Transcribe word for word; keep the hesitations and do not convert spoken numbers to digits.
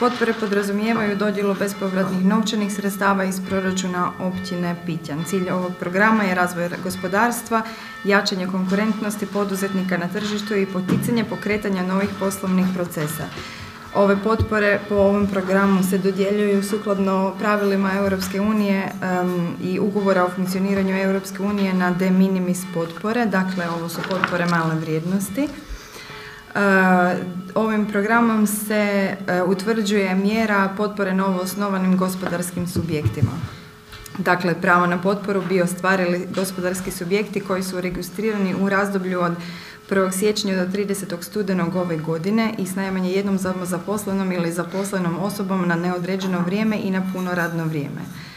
Potpore podrazumijevaju dodjelu bespovratnih novčanih sredstava iz proračuna općine Pitjan. Cilj ovog programa je razvoj gospodarstva, jačanje konkurentnosti poduzetnika na tržištu i poticanje pokretanja novih poslovnih procesa. Ove potpore po ovom programu se dodjeljuju sukladno pravilima Europske unije um, i ugovora o funkcioniranju Europske unije na de minimis potpore, dakle ovo su potpore male vrijednosti. Uh, ovim programom se uh, utvrđuje mjera potpore novoosnovanim gospodarskim subjektima. Dakle, pravo na potporu bi ostvarili gospodarski subjekti koji su registrirani u razdoblju od prvog siječnja do tridesetog studenog ove godine i s najmanje jednom samozaposlenom ili zaposlenom osobom na neodređeno vrijeme i na puno radno vrijeme.